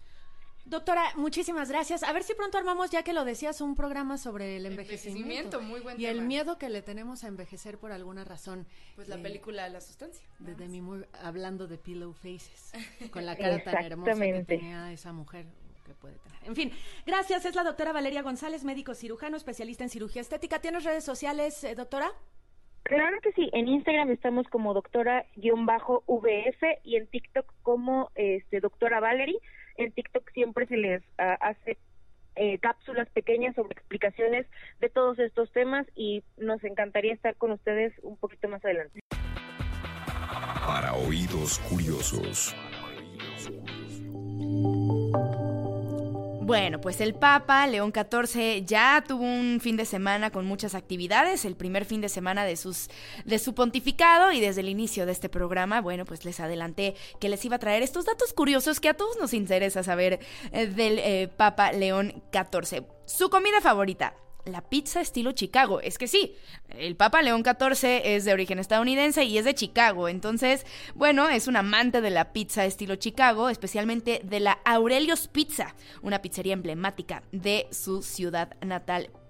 Speaker 6: Doctora, muchísimas gracias. A ver si pronto armamos, ya que lo decías, un programa sobre el envejecimiento.
Speaker 14: envejecimiento muy buen
Speaker 6: y
Speaker 14: tema.
Speaker 6: el miedo que le tenemos a envejecer por alguna razón.
Speaker 14: Pues la eh, película La Sustancia.
Speaker 6: De Demi Moore, hablando de pillow faces, con la cara tan hermosa que tenía esa mujer. Que puede tener. En fin, gracias. Es la doctora Valeria González, médico cirujano, especialista en cirugía estética. ¿Tienes redes sociales, eh, doctora?
Speaker 21: Claro que sí. En Instagram estamos como doctora-V F y en TikTok como este doctora Valerie. En TikTok siempre se les uh, hace eh, cápsulas pequeñas sobre explicaciones de todos estos temas y nos encantaría estar con ustedes un poquito más adelante.
Speaker 4: Para oídos curiosos.
Speaker 14: Bueno, pues el Papa León catorce ya tuvo un fin de semana con muchas actividades, el primer fin de semana de sus de su pontificado, y desde el inicio de este programa, bueno, pues les adelanté que les iba a traer estos datos curiosos que a todos nos interesa saber eh, del eh, Papa León catorce. Su comida favorita: la pizza estilo Chicago. Es que sí, el Papa León catorce es de origen estadounidense y es de Chicago. Entonces, bueno, es un amante de la pizza estilo Chicago, especialmente de la Aurelio's Pizza, una pizzería emblemática de su ciudad natal.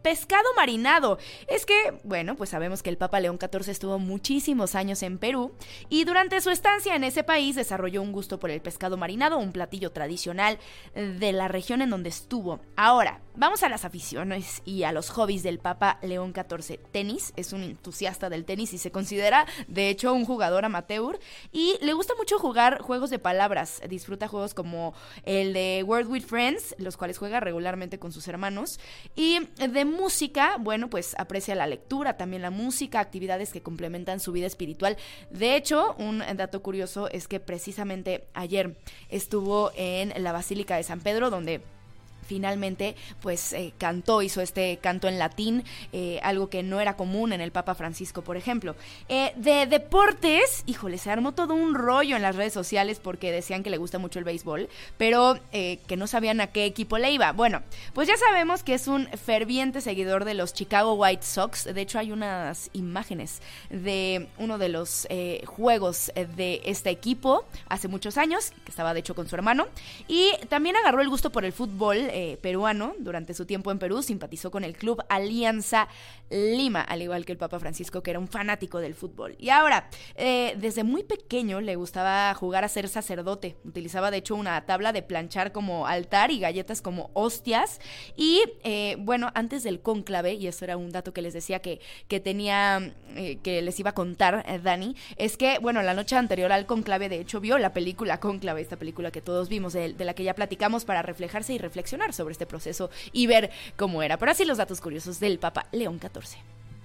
Speaker 14: pescado marinado. Es que, bueno, pues sabemos que el Papa León catorce estuvo muchísimos años en Perú y durante su estancia en ese país desarrolló un gusto por el pescado marinado, un platillo tradicional de la región en donde estuvo. Ahora, vamos a las aficiones y a los hobbies del Papa León catorce. Tenis, es un entusiasta del tenis y se considera, de hecho, un jugador amateur y le gusta mucho jugar juegos de palabras. Disfruta juegos como el de Word with Friends, los cuales juega regularmente con sus hermanos. Y de música, bueno, pues aprecia la lectura, también la música, actividades que complementan su vida espiritual. De hecho, un dato curioso es que precisamente ayer estuvo en la Basílica de San Pedro, donde finalmente pues eh, cantó, hizo este canto en latín, eh, algo que no era común en el Papa Francisco, por ejemplo. Eh, de deportes, híjole, se armó todo un rollo en las redes sociales porque decían que le gusta mucho el béisbol, pero eh, que no sabían a qué equipo le iba. Bueno, pues ya sabemos que es un ferviente seguidor de los Chicago White Sox. De hecho, hay unas imágenes de uno de los eh, juegos de este equipo hace muchos años, que estaba de hecho con su hermano, y también agarró el gusto por el fútbol Eh, peruano. Durante su tiempo en Perú simpatizó con el club Alianza Lima, al igual que el Papa Francisco, que era un fanático del fútbol. Y ahora, eh, desde muy pequeño le gustaba jugar a ser sacerdote. Utilizaba de hecho una tabla de planchar como altar y galletas como hostias. Y eh, bueno, antes del cónclave, y eso era un dato que les decía que, que tenía, eh, que les iba a contar eh, Dani, es que, bueno, la noche anterior al cónclave, de hecho, vio la película Cónclave, esta película que todos vimos, de, de la que ya platicamos, para reflejarse y reflexionar sobre este proceso y ver cómo era. Pero así los datos curiosos del Papa León catorce.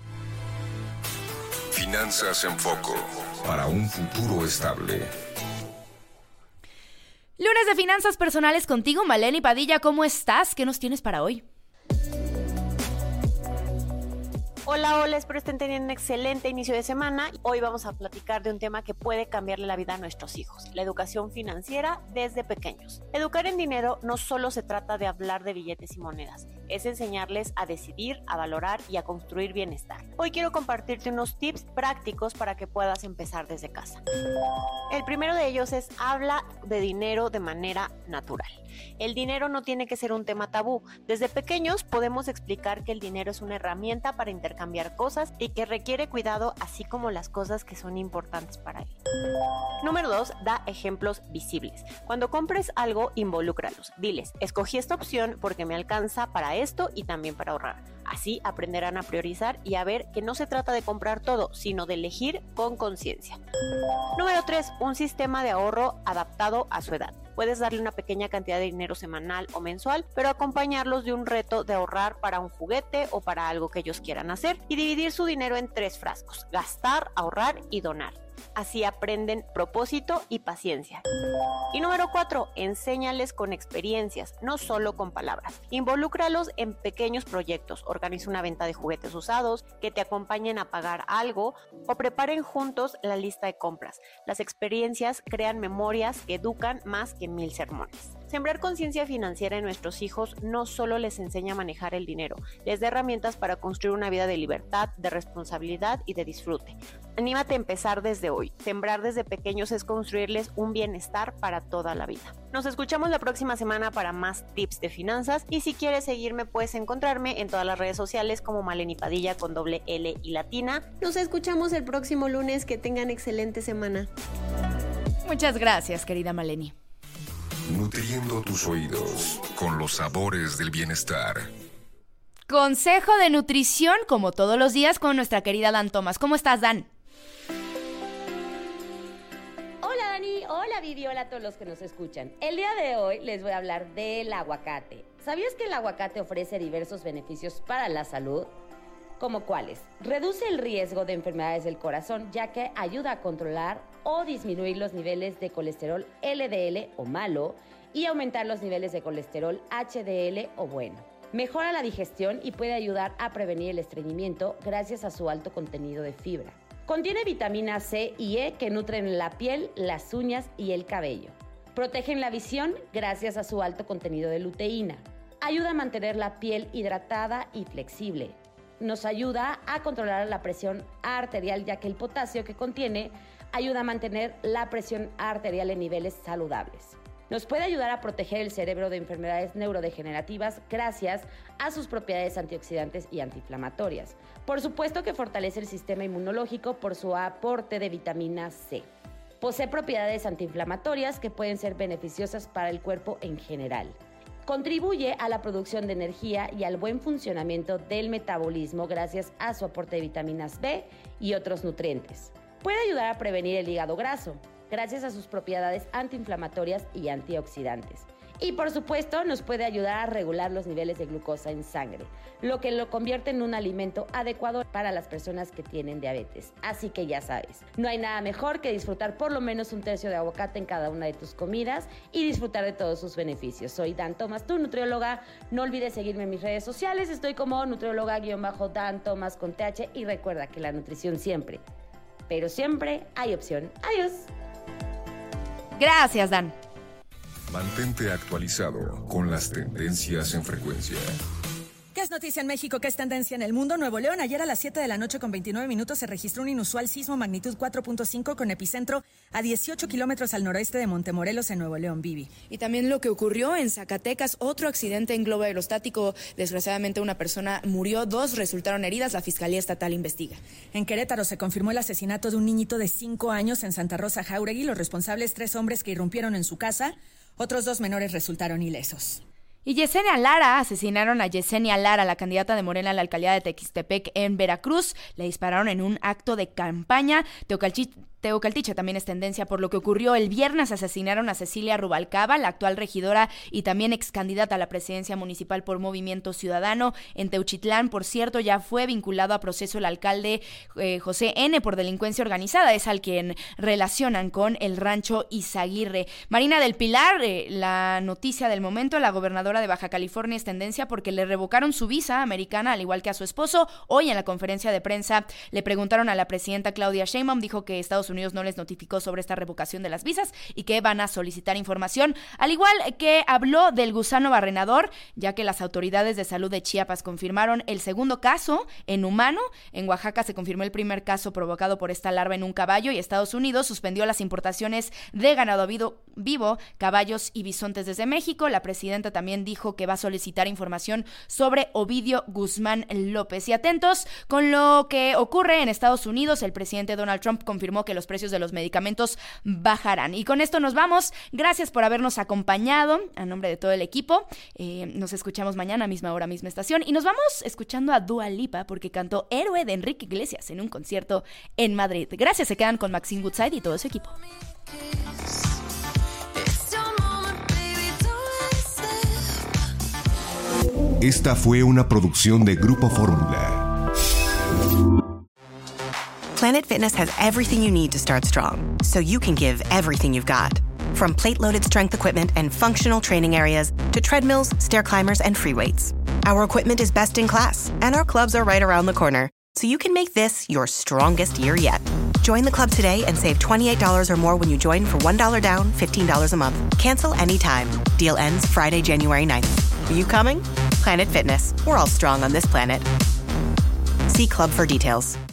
Speaker 4: Finanzas en Foco, para un futuro estable.
Speaker 14: Lunes de finanzas personales contigo, Maleni Padilla. ¿Cómo estás? ¿Qué nos tienes para hoy?
Speaker 5: Hola, hola, espero estén teniendo un excelente inicio de semana. Hoy vamos a platicar de un tema que puede cambiarle la vida a nuestros hijos, la educación financiera desde pequeños. Educar en dinero no solo se trata de hablar de billetes y monedas, es enseñarles a decidir, a valorar y a construir bienestar. Hoy quiero compartirte unos tips prácticos para que puedas empezar desde casa. El primero de ellos es: habla de dinero de manera natural. El dinero no tiene que ser un tema tabú. Desde pequeños podemos explicar que el dinero es una herramienta para intercambiar cosas y que requiere cuidado, así como las cosas que son importantes para él. Número dos, da ejemplos visibles. Cuando compres algo, involúcralos. Diles: escogí esta opción porque me alcanza para esto y también para ahorrar. Así aprenderán a priorizar y a ver que no se trata de comprar todo, sino de elegir con conciencia. Número tres, un sistema de ahorro adaptado a su edad. Puedes darle una pequeña cantidad de dinero semanal o mensual, pero acompañarlos de un reto de ahorrar para un juguete o para algo que ellos quieran hacer, y dividir su dinero en tres frascos: gastar, ahorrar y donar. Así aprenden propósito y paciencia. Y número cuatro, enséñales con experiencias, no solo con palabras. Involúcralos en pequeños proyectos. Organiza una venta de juguetes usados, que te acompañen a pagar algo o preparen juntos la lista de compras. Las experiencias crean memorias que educan más que mil sermones. Sembrar conciencia financiera en nuestros hijos no solo les enseña a manejar el dinero, les da herramientas para construir una vida de libertad, de responsabilidad y de disfrute. Anímate a empezar desde hoy. Sembrar desde pequeños es construirles un bienestar para toda la vida. Nos escuchamos la próxima semana para más tips de finanzas, y si quieres seguirme puedes encontrarme en todas las redes sociales como Maleni Padilla con doble L y latina. Nos escuchamos el próximo lunes. Que tengan excelente semana.
Speaker 14: Muchas gracias, querida Maleni.
Speaker 4: Nutriendo tus oídos con los sabores del bienestar.
Speaker 14: Consejo de nutrición, como todos los días, con nuestra querida Dan Tomás. ¿Cómo estás, Dan?
Speaker 9: Hola, Dani. Hola, Vivi. Hola a todos los que nos escuchan. El día de hoy les voy a hablar del aguacate. ¿Sabías que el aguacate ofrece diversos beneficios para la salud? ¿Como cuáles? Reduce el riesgo de enfermedades del corazón, ya que ayuda a controlar o disminuir los niveles de colesterol L D L o malo y aumentar los niveles de colesterol H D L o bueno. Mejora la digestión y puede ayudar a prevenir el estreñimiento gracias a su alto contenido de fibra. Contiene vitamina C y E que nutren la piel, las uñas y el cabello. Protegen la visión gracias a su alto contenido de luteína. Ayuda a mantener la piel hidratada y flexible. Nos ayuda a controlar la presión arterial, ya que el potasio que contiene ayuda a mantener la presión arterial en niveles saludables. Nos puede ayudar a proteger el cerebro de enfermedades neurodegenerativas gracias a sus propiedades antioxidantes y antiinflamatorias. Por supuesto que fortalece el sistema inmunológico por su aporte de vitamina C. Posee propiedades antiinflamatorias que pueden ser beneficiosas para el cuerpo en general. Contribuye a la producción de energía y al buen funcionamiento del metabolismo gracias a su aporte de vitaminas B y otros nutrientes. Puede ayudar a prevenir el hígado graso, gracias a sus propiedades antiinflamatorias y antioxidantes. Y por supuesto, nos puede ayudar a regular los niveles de glucosa en sangre, lo que lo convierte en un alimento adecuado para las personas que tienen diabetes. Así que ya sabes, no hay nada mejor que disfrutar por lo menos un tercio de aguacate en cada una de tus comidas y disfrutar de todos sus beneficios. Soy Dan Thomas, tu nutrióloga. No olvides seguirme en mis redes sociales. Estoy como nutrióloga-Dan Thomas con T H y recuerda que la nutrición siempre, pero siempre hay opción. Adiós.
Speaker 16: Gracias, Dan.
Speaker 4: Mantente actualizado con las tendencias en frecuencia.
Speaker 10: ¿Qué es noticia en México? ¿Qué es tendencia en el mundo? Nuevo León, ayer a las siete de la noche con veintinueve minutos se registró un inusual sismo magnitud cuatro punto cinco con epicentro a dieciocho kilómetros al noroeste de Montemorelos en Nuevo León, Vivi.
Speaker 14: Y también lo que ocurrió en Zacatecas, otro accidente en globo aerostático. Desgraciadamente una persona murió, dos resultaron heridas. La Fiscalía Estatal investiga.
Speaker 10: En Querétaro se confirmó el asesinato de un niñito de cinco años en Santa Rosa Jáuregui. Los responsables, tres hombres que irrumpieron en su casa. Otros dos menores resultaron ilesos.
Speaker 16: Y Yesenia Lara, asesinaron a Yesenia Lara, la candidata de Morena a la alcaldía de Tequistepec en Veracruz. Le dispararon en un acto de campaña. Teocalchi- Teocaltiche también es tendencia por lo que ocurrió el viernes. Asesinaron a Cecilia Rubalcaba, la actual regidora y también ex candidata a la presidencia municipal por Movimiento Ciudadano. En Teuchitlán, por cierto, ya fue vinculado a proceso el alcalde eh, José N. por delincuencia organizada. Es al quien relacionan con el rancho Izaguirre. Marina del Pilar, eh, la noticia del momento, la gobernadora de Baja California es tendencia porque le revocaron su visa americana, al igual que a su esposo. Hoy en la conferencia de prensa le preguntaron a la presidenta Claudia Sheinbaum, dijo que Estados Unidos no les notificó sobre esta revocación de las visas y que van a solicitar información, al igual que habló del gusano barrenador, ya que las autoridades de salud de Chiapas confirmaron el segundo caso en humano. En Oaxaca se confirmó el primer caso provocado por esta larva en un caballo y Estados Unidos suspendió las importaciones de ganado vivo, caballos y bisontes desde México. La presidenta también dijo que va a solicitar información sobre Ovidio Guzmán López. Y atentos con lo que ocurre en Estados Unidos, el presidente Donald Trump confirmó que los precios de los medicamentos bajarán. Y con esto nos vamos. Gracias por habernos acompañado. A nombre de todo el equipo, eh, nos escuchamos mañana, misma hora, misma estación. Y nos vamos escuchando a Dua Lipa porque cantó Héroe de Enrique Iglesias en un concierto en Madrid. Gracias, se quedan con Maxine Woodside y todo su equipo.
Speaker 4: Esta fue una producción de Grupo Fórmula.
Speaker 1: Planet Fitness has everything you need to start strong, so you can give everything you've got. From plate-loaded strength equipment and functional training areas to treadmills, stair climbers, and free weights. Our equipment is best in class, and our clubs are right around the corner, so you can make this your strongest year yet. Join the club today and save twenty-eight dollars or more when you join for one dollar down, fifteen dollars a month. Cancel anytime. Deal ends Friday, January ninth. Are you coming? Planet Fitness. We're all strong on this planet. See club for details.